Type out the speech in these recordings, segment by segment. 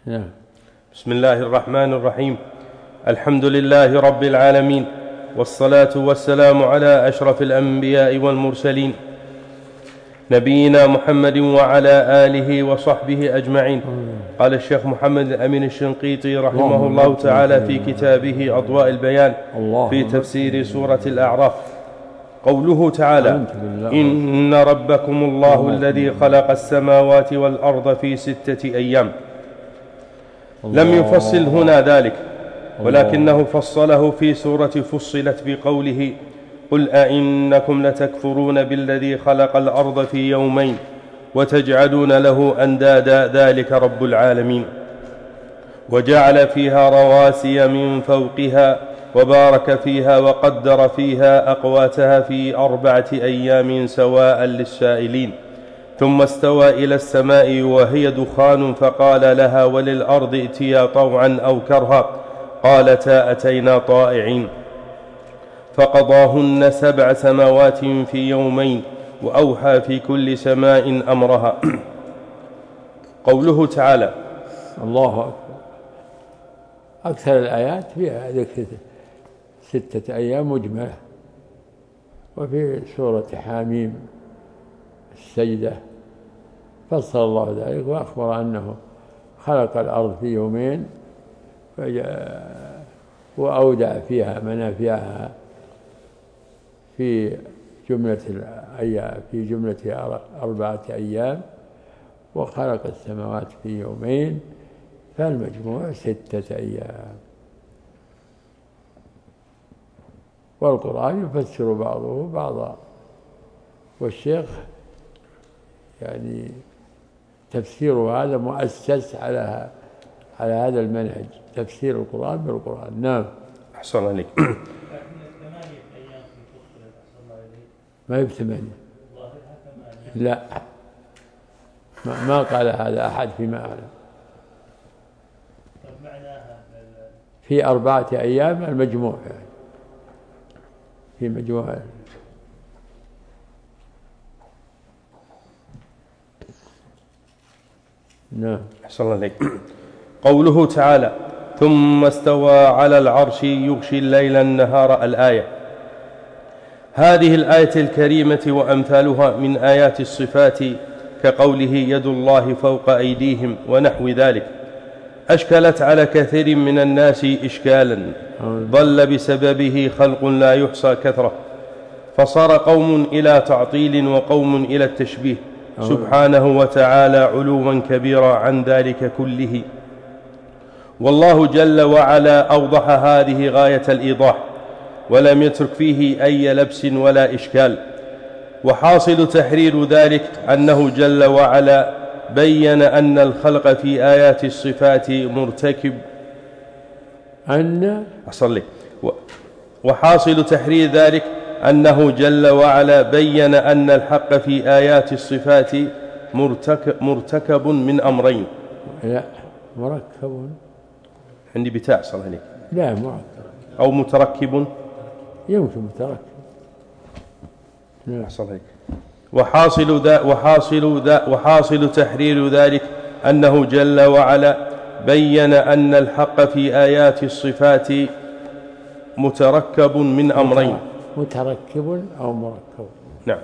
نعم. بسم الله الرحمن الرحيم. الحمد لله رب العالمين، والصلاة والسلام على أشرف الأنبياء والمرسلين، نبينا محمد وعلى آله وصحبه أجمعين. قال الشيخ محمد الأمين الشنقيطي رحمه الله تعالى في كتابه أضواء البيان في تفسير سورة الأعراف، قوله تعالى: إن ربكم الله الذي خلق السماوات والأرض في 6 أيام. لم يفصل هنا ذلك، ولكنه فصله في سورة فصلت بقوله: قل أئنكم لتكفرون بالذي خلق الأرض في يومين وتجعلون له أندادا ذلك رب العالمين. وجعل فيها رواسي من فوقها وبارك فيها وقدر فيها أقواتها في 4 أيام سواء للسائلين، ثم استوى إلى السماء وهي دخان فقال لها وللأرض ائتيا طوعا أو كرها قالتا أتينا طائعين، فقضاهن 7 سماوات في يومين وأوحى في كل سماء أمرها. قوله تعالى: الله أكبر. أكثر الآيات فيها ذكر 6 أيام مجملة، وفي سورة حاميم السجدة فصل الله ذلك وأخبر أنه خلق الأرض في يومين وأودع فيها منافعها في جملة الأيام، في جملة 4 أيام، وخلق السماوات في يومين، فالمجموع 6 أيام. والقرآن يفسر بعضه بعضا، والشيخ يعني تفسير هذا مؤسس على هذا المنهج، تفسير القرآن بالقرآن. نعم. أحسن عليك. ما هي 8، لا، ما قال هذا أحد فيما أعلم. في 4 أيام المجموع، يعني في مجموع. نعم. أحسن الله عليك. قوله تعالى: ثم استوى على العرش يغشي الليل النهار، الآية. هذه الآية الكريمة وأمثالها من آيات الصفات، كقوله يد الله فوق أيديهم ونحو ذلك، أشكلت على كثير من الناس إشكالا ضل بسببه خلق لا يحصى كثرة، فصار قوم إلى تعطيل وقوم إلى التشبيه سبحانه وتعالى علوا كبيرا عن ذلك كله. والله جل وعلا أوضح هذه غاية الإيضاح، ولم يترك فيه أي لبس ولا إشكال. وحاصل تحرير ذلك أنه جل وعلا بين أن الخلق في آيات الصفات مرتكب وحاصل تحرير ذلك أنه جل وعلا بين أن الحق في آيات الصفات مرتكب من أمرين. لا، مركب. عندي بتاع صلى عليك. لا، مركب أو متركب، يمكن متركب. أحسن عليك. وحاصل تحرير ذلك أنه جل وعلا بين أن الحق في آيات الصفات متركب من أمرين. متركب أو مركب. نعم.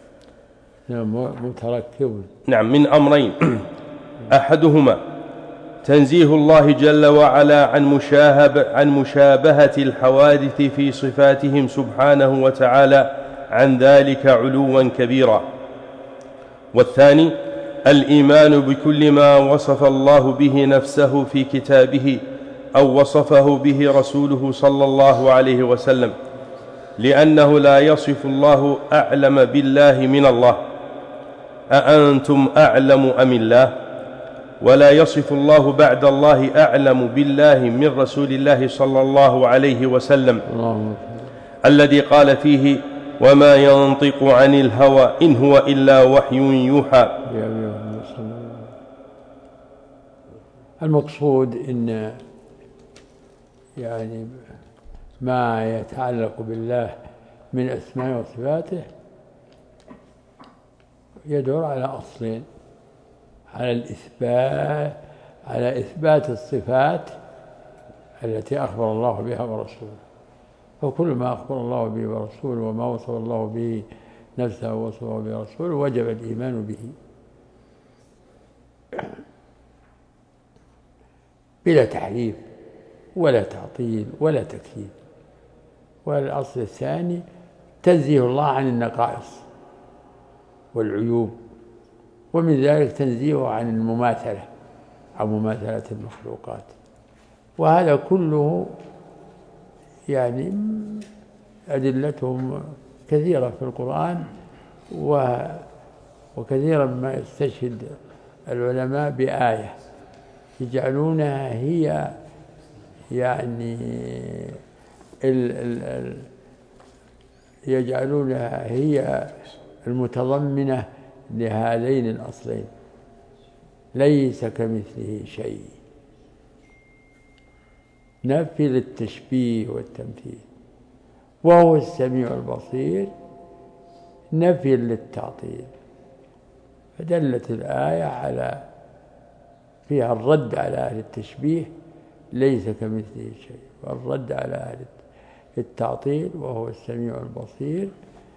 متركب. نعم، من أمرين. أحدهما تنزيه الله جل وعلا عن مشابهة الحوادث في صفاتهم سبحانه وتعالى عن ذلك علوا كبيرا. والثاني الإيمان بكل ما وصف الله به نفسه في كتابه أو وصفه به رسوله صلى الله عليه وسلم، لأنه لا يصف الله أعلم بالله من الله، أأنتم أعلم أم الله؟ ولا يصف الله بعد الله أعلم بالله من رسول الله صلى الله عليه وسلم الذي قال فيه: وما ينطق عن الهوى إن هو إلا وحي يوحى. المقصود إن يعني ما يتعلق بالله من أسماء وصفاته يدور على أصلين: على على إثبات الصفات التي أخبر الله بها ورسوله. فكل ما أخبر الله به ورسوله وما وصف الله به نفسه ووصفه به رسوله وجب الإيمان به بلا تحريف ولا تعطيل ولا تكييف. والأصل الثاني تنزيه الله عن النقائص والعيوب، ومن ذلك تنزيهه عن المماثلة أو مماثلة المخلوقات. وهذا كله يعني أدلتهم كثيرة في القرآن، وكثيرا ما يستشهد العلماء بآية يجعلونها هي يعني يجعلونها هي المتضمنة لهذين الأصلين: ليس كمثله شيء، نفي للتشبيه والتمثيل، وهو السميع البصير، نفي للتعطيل. فدلت الآية على فيها الرد على أهل التشبيه ليس كمثله شيء، والرد على أهل التعطيل وهو السميع البصير.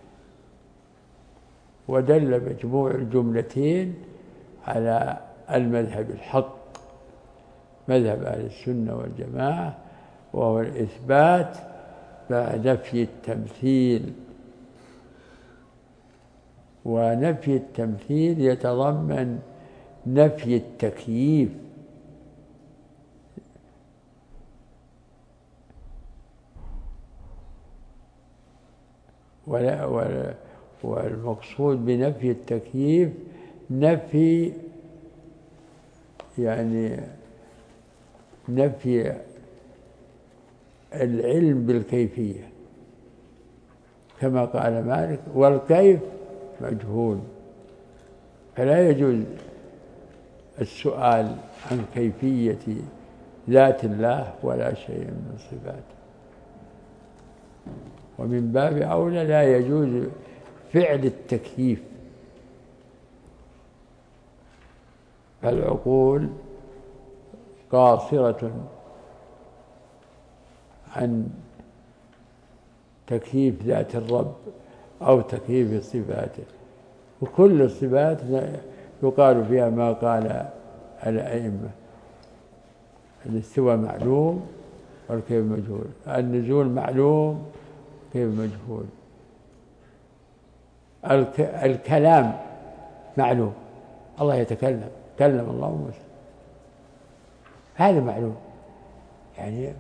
ودل مجموع الجملتين على المذهب الحق، مذهب أهل السنة والجماعة، وهو الإثبات مع نفي التمثيل. ونفي التمثيل يتضمن نفي التكييف، والمقصود بنفي التكييف نفي نفي العلم بالكيفية، كما قال مالك: والكيف مجهول. فلا يجوز السؤال عن كيفية ذات الله ولا شيء من صفاته، ومن باب أولى لا يجوز فعل التكييف. فالعقول قاصرة عن تكييف ذات الرب أو تكييف صفاته، وكل الصفات يقال فيها ما قال الأئمة: الاستواء معلوم والكيف مجهول، النزول معلوم كيف مجهول، الكلام معلوم، الله يتكلم، كلم الله موسى، هذا معلوم يعني،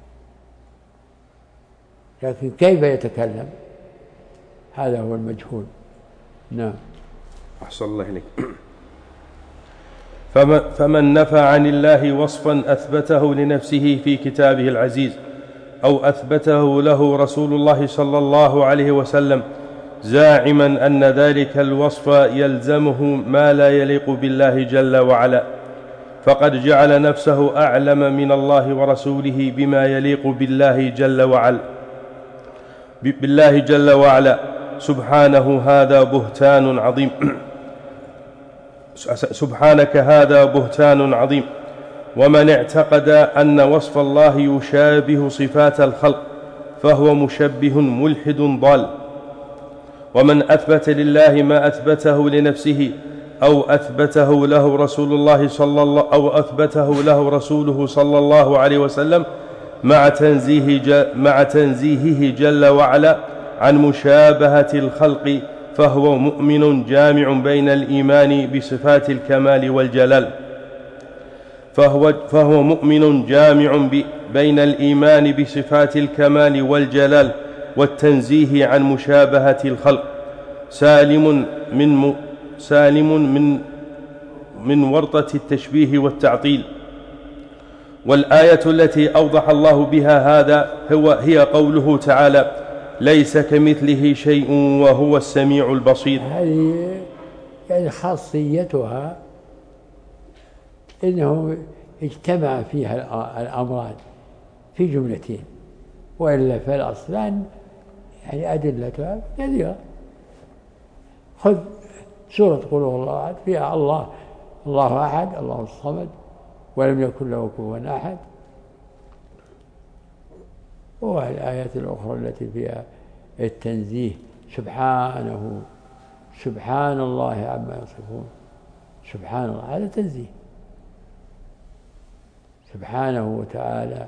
لكن كيف يتكلم هذا هو المجهول. نعم. أحسن الله إليك. فمن نفى عن الله وصفا أثبته لنفسه في كتابه العزيز أو أثبته له رسول الله صلى الله عليه وسلم زاعما أن ذلك الوصف يلزمه ما لا يليق بالله جل وعلا، فقد جعل نفسه أعلم من الله ورسوله بما يليق بالله جل وعلا سبحانه هذا بهتان عظيم. سبحانك هذا بهتان عظيم. ومن اعتقد أن وصف الله يشابه صفات الخلق فهو مشبه ملحد ضال. ومن أثبت لله ما أثبته لنفسه أو أثبته له رسوله صلى الله عليه وسلم مع تنزيهه جل وعلا عن مشابهة الخلق فهو مؤمن جامع بين الإيمان بصفات الكمال والجلال بين الإيمان بصفات الكمال والجلال والتنزيه عن مشابهة الخلق، سالم من ورطة التشبيه والتعطيل. والآية التي أوضح الله بها هذا هي قوله تعالى: ليس كمثله شيء وهو السميع البصير. هذه يعني خاصيتها إنه اجتمع فيها الأمران في جملتين، وإلا فالأصلان يعني أدلتها كثيرة. خذ سورة قل هو الله أحد، فيها الله أحد، الله الصمد، ولم يكن له كفوا أحد. والآيات الأخرى التي فيها التنزيه سبحانه، سبحان الله عما يصفون، سبحان الله، هذا تنزيه سبحانه وتعالى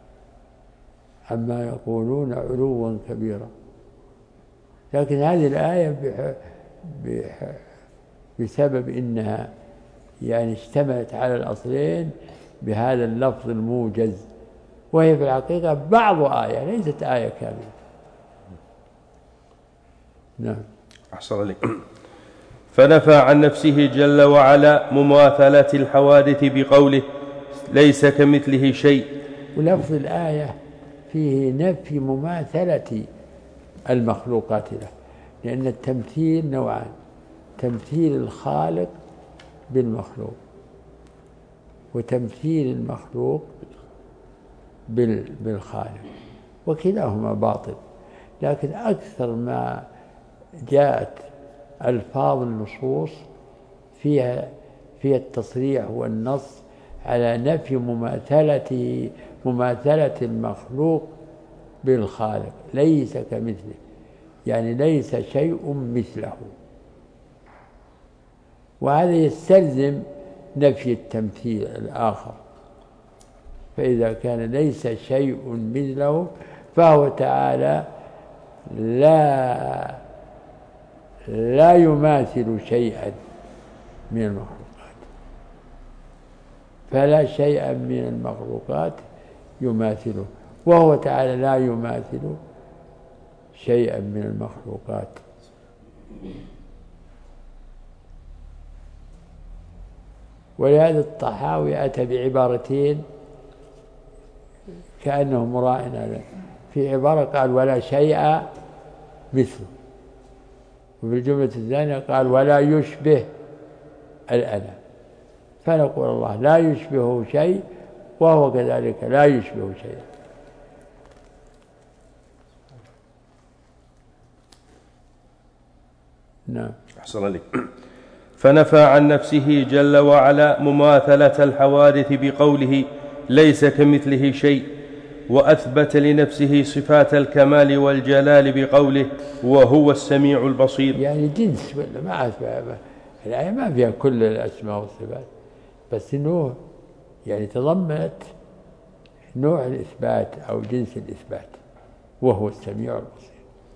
عما يقولون علوا كبيرا. لكن هذه الآية بسبب إنها يعني اشتملت على الأصلين بهذا اللفظ الموجز، وهي في الحقيقة بعض آية ليست آية كاملة. نعم. أحسن عليك. فنفى عن نفسه جل وعلا مماثلة الحوادث بقوله ليس كمثله شيء. ولفظ الآية فيه نفي مماثلة المخلوقات له، لأن التمثيل نوعان: تمثيل الخالق بالمخلوق، وتمثيل المخلوق بالخالق، وكلاهما باطل. لكن أكثر ما جاءت ألفاظ النصوص فيها التصريح والنص على نفي مماثلة المخلوق بالخالق، ليس كمثله، يعني ليس شيء مثله. وهذا يستلزم نفي التمثيل الآخر، فإذا كان ليس شيء مثله فهو تعالى لا يماثل شيئا من المخلوقات، فلا شيء من المخلوقات يماثله، وهو تعالى لا يماثل شيئا من المخلوقات. ولهذا الطحاوي أتى بعبارتين كأنه مراعٍ. في عبارة قال ولا شيء مثله، وفي الجملة الثانية قال ولا يشبه الأنا. فنقول الله لا يشبهه شيء، وهو كذلك لا يشبه شيئا. نعم. أحسن عليك. فنفى عن نفسه جل وعلا مماثلة الحوادث بقوله ليس كمثله شيء، وأثبت لنفسه صفات الكمال والجلال بقوله وهو السميع البصير. يعني جنس، ولا ما أثبت الآية ما فيها كل الأسماء والصفات، بس نوع، يعني تضمنت نوع الإثبات أو جنس الإثبات، وهو السميع البصير.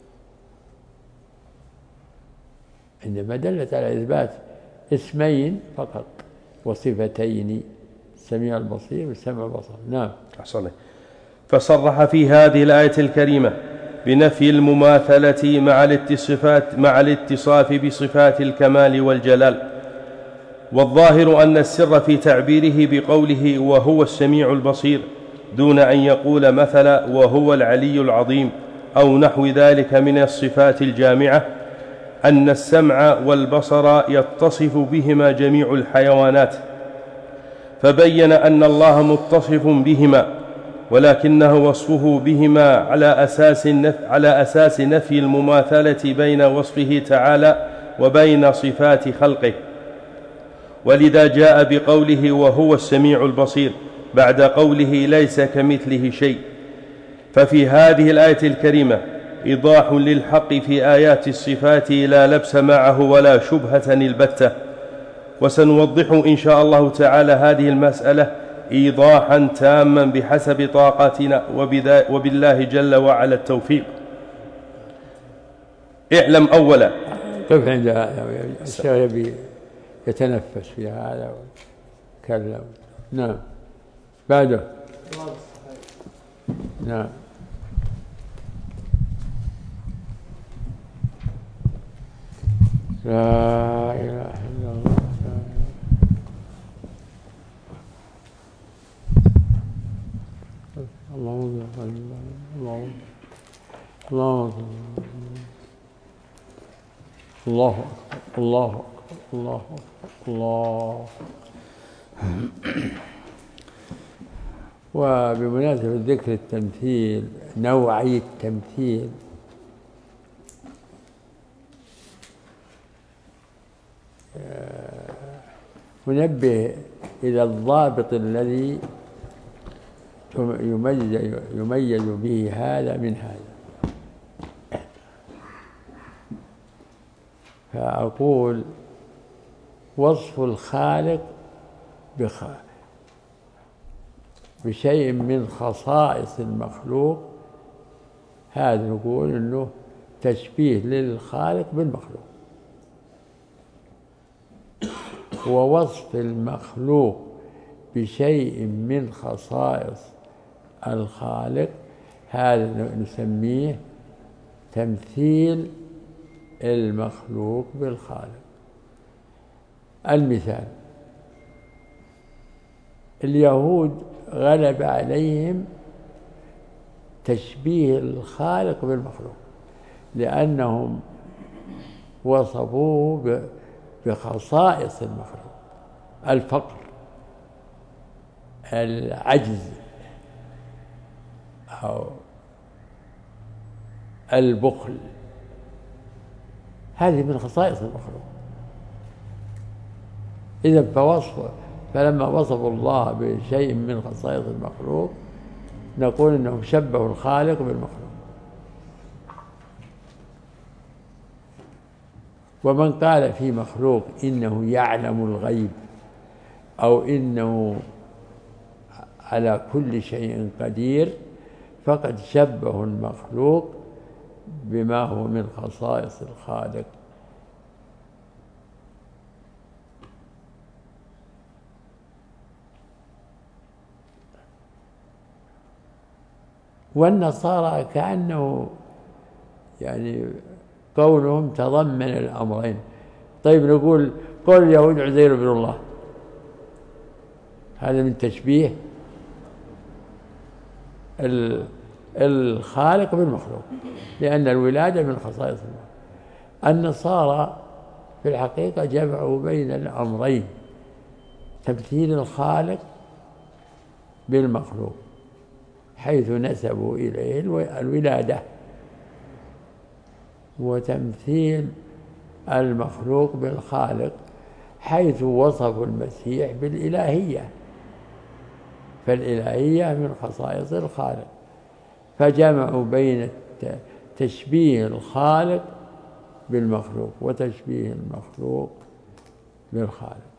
إنما دلت على إثبات اسمين فقط وصفتين، السميع البصير والسمع البصر. نعم. أحسن. فصرح في هذه الآية الكريمة بنفي المماثلة مع الاتصاف بصفات الكمال والجلال. والظاهر أن السر في تعبيره بقوله وهو السميع البصير دون أن يقول مثلا وهو العلي العظيم أو نحو ذلك من الصفات الجامعة أن السمع والبصر يتصف بهما جميع الحيوانات، فبين أن الله متصف بهما، ولكنه وصفه بهما على أساس نفي المماثلة بين وصفه تعالى وبين صفات خلقه. ولذا جاء بقوله وهو السميع البصير بعد قوله ليس كمثله شيء. ففي هذه الآية الكريمة إيضاح للحق في آيات الصفات لا لبس معه ولا شبهة البتة. وسنوضح إن شاء الله تعالى هذه المسألة إيضاحا تاما بحسب طاقتنا، وبالله جل وعلا التوفيق. اعلم أولا. كيف عند الشيخ يتنفس في هذا وكلم. نعم. بعده. نعم. لا إله إلا الله. اللهم صل اللهم الله الله الله الله الله. وبمناسبة ذكر التمثيل، نوعي التمثيل، ننبه إلى الضابط الذي يميز به هذا من هذا. فأقول وصف الخالق بشيء من خصائص المخلوق، هذا نقول إنه تشبيه للخالق بالمخلوق. ووصف المخلوق بشيء من خصائص الخالق هذا نسميه تمثيل المخلوق بالخالق. المثال: اليهود غلب عليهم تشبيه الخالق بالمخلوق، لأنهم وصفوه بخصائص المخلوق: الفقر، العجز، أو البخل، هذه من خصائص المخلوق. إذن فلما وصفوا الله بشيء من خصائص المخلوق نقول إنهم شبهوا الخالق بالمخلوق. ومن قال في مخلوق إنه يعلم الغيب أو إنه على كل شيء قدير فقد شبه المخلوق بما هو من خصائص الخالق. والنصارى كأنه يعني قولهم تضمن الأمرين. طيب نقول قول اليهود عزير بن الله، هذا من تشبيه الخالق بالمخلوق، لأن الولادة من خصائص الله. النصارى في الحقيقة جمعوا بين الأمرين: تمثيل الخالق بالمخلوق حيث نسبوا إليه الولادة، وتمثيل المخلوق بالخالق حيث وصفوا المسيح بالإلهية، فالإلهية من خصائص الخالق، فجمعوا بين تشبيه الخالق بالمخلوق وتشبيه المخلوق بالخالق.